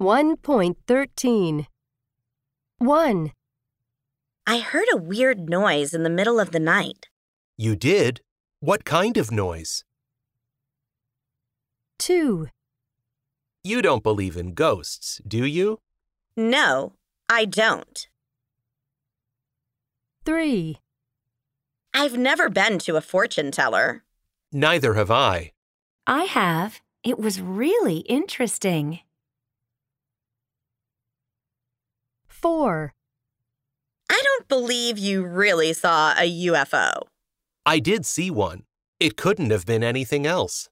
1.13. 1, I heard a weird noise in the middle of the night. You did? What kind of noise? 2, You don't believe in ghosts, do you? No, I don't. 3, I've never been to a fortune teller. Neither have I. I have. It was really interesting. 4, I don't believe you really saw a UFO. I did see one. It couldn't have been anything else.